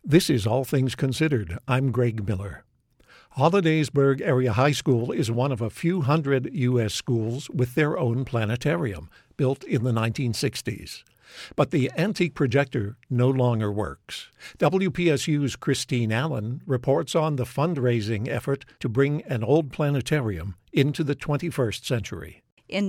This is All Things Considered. I'm Greg Miller. Hollidaysburg Area High School is one of a few hundred U.S. schools with their own planetarium, built in the 1960s. But the antique projector no longer works. WPSU's Christine Allen reports on the fundraising effort to bring an old planetarium into the 21st century. In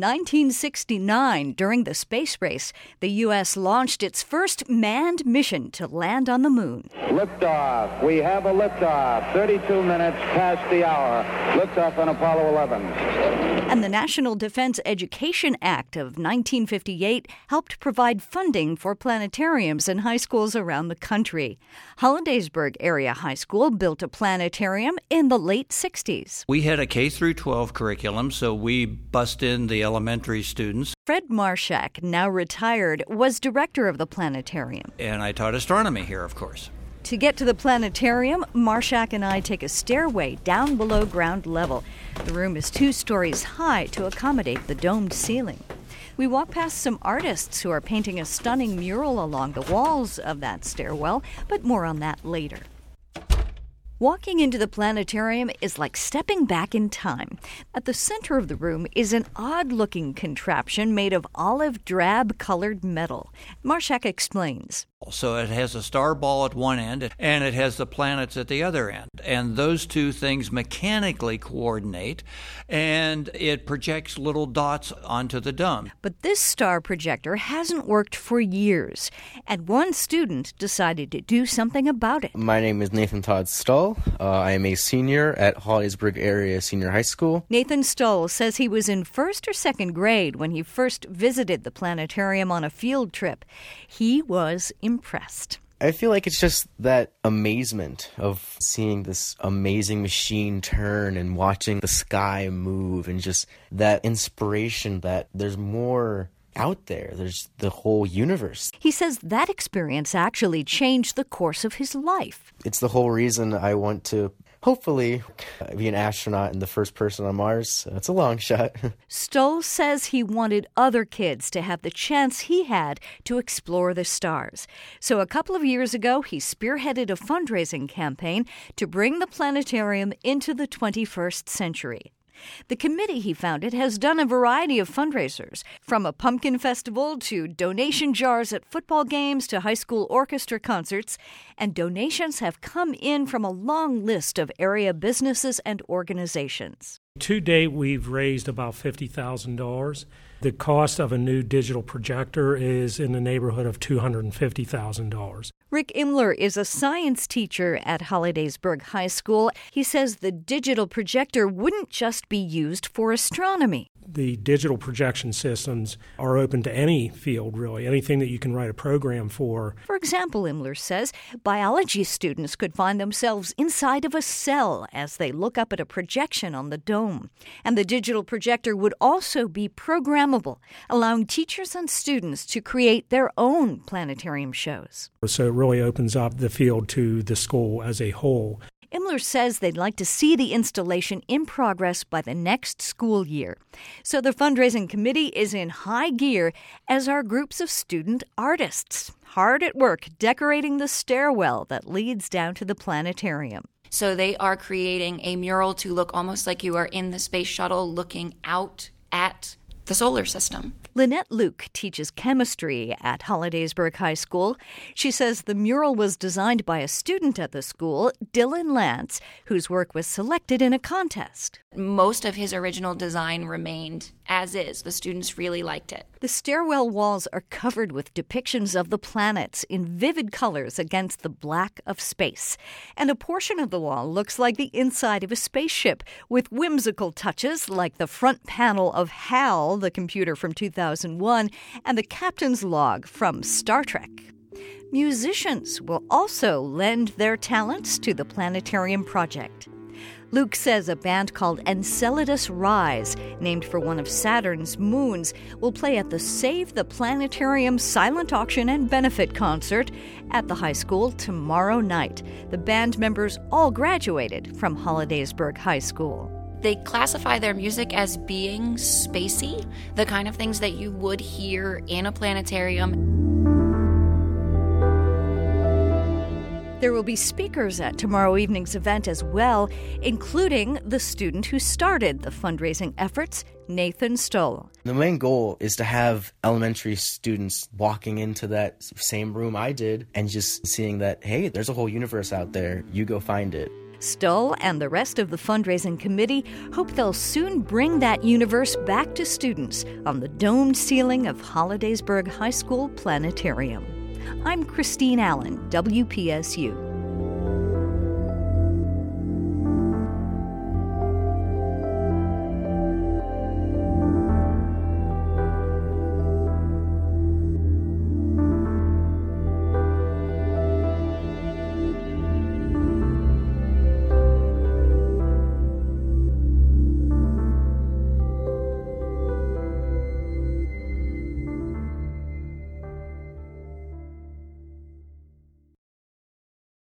1969, during the space race, the U.S. launched its first manned mission to land on the moon. Liftoff. We have a liftoff. 32 minutes past the hour. Liftoff on Apollo 11. And the National Defense Education Act of 1958 helped provide funding for planetariums in high schools around the country. Hollidaysburg Area High School built a planetarium in the late 60s. We had a K-12 curriculum, so we bussed in the elementary students. Fred Marshak, now retired, was director of the planetarium. And I taught astronomy here, of course. To get to the planetarium, Marshak and I take a stairway down below ground level. The room is 2 stories high to accommodate the domed ceiling. We walk past some artists who are painting a stunning mural along the walls of that stairwell, but more on that later. Walking into the planetarium is like stepping back in time. At the center of the room is an odd-looking contraption made of olive drab-colored metal. Marshak explains. So it has a star ball at one end, and it has the planets at the other end. And those two things mechanically coordinate, and it projects little dots onto the dome. But this star projector hasn't worked for years, and one student decided to do something about it. My name is Nathan Todd Stull. I am a senior at Hollidaysburg Area Senior High School. Nathan Stull says he was in 1st or 2nd grade when he first visited the planetarium on a field trip. He was impressed. I feel like it's just that amazement of seeing this amazing machine turn and watching the sky move, and just that inspiration that there's more out there. There's the whole universe. He says that experience actually changed the course of his life. It's the whole reason I want to hopefully be an astronaut and the first person on Mars. It's a long shot. Stoll says he wanted other kids to have the chance he had to explore the stars. So a couple of years ago, he spearheaded a fundraising campaign to bring the planetarium into the 21st century. The committee he founded has done a variety of fundraisers, from a pumpkin festival to donation jars at football games to high school orchestra concerts, and donations have come in from a long list of area businesses and organizations. To date, we've raised about $50,000. The cost of a new digital projector is in the neighborhood of $250,000. Rick Imler is a science teacher at Hollidaysburg High School. He says the digital projector wouldn't just be used for astronomy. The digital projection systems are open to any field, really, anything that you can write a program for. For example, Imler says, biology students could find themselves inside of a cell as they look up at a projection on the dome. And the digital projector would also be programmable, allowing teachers and students to create their own planetarium shows. So it really opens up the field to the school as a whole. Imler says they'd like to see the installation in progress by the next school year. So the fundraising committee is in high gear, as are groups of student artists, hard at work decorating the stairwell that leads down to the planetarium. So they are creating a mural to look almost like you are in the space shuttle looking out at the solar system. Lynette Luke teaches chemistry at Hollidaysburg High School. She says the mural was designed by a student at the school, Dylan Lance, whose work was selected in a contest. Most of his original design remained as is. The students really liked it. The stairwell walls are covered with depictions of the planets in vivid colors against the black of space. And a portion of the wall looks like the inside of a spaceship, with whimsical touches like the front panel of HAL, the computer from 2001, and the captain's log from Star Trek. Musicians will also lend their talents to the planetarium project. Luke says a band called Enceladus Rise, named for one of Saturn's moons, will play at the Save the Planetarium silent auction and benefit concert at the high school tomorrow night. The band members all graduated from Hollidaysburg High School. They classify their music as being spacey, the kind of things that you would hear in a planetarium. There will be speakers at tomorrow evening's event as well, including the student who started the fundraising efforts, Nathan Stoll. The main goal is to have elementary students walking into that same room I did and just seeing that, hey, there's a whole universe out there. You go find it. Stoll and the rest of the fundraising committee hope they'll soon bring that universe back to students on the domed ceiling of Hollidaysburg High School Planetarium. I'm Christine Allen, WPSU.